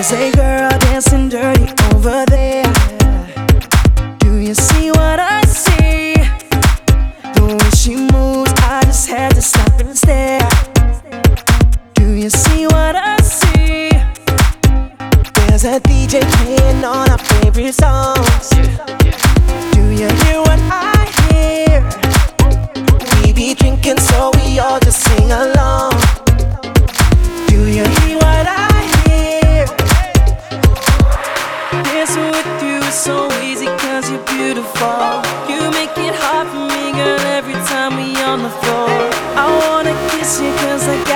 There's a girl dancing dirty over there. Do you see what I see? The way she moves, I just had to stop and stare. Do you see what I see? There's a DJ playing all our favorite songs. Do you hear what I hear? We be drinking so we all just sing along. Do you hear what I hear? Dancing with you is so easy cause you're beautiful. You make it hard for me, girl, every time we on the floor. I wanna kiss you cause I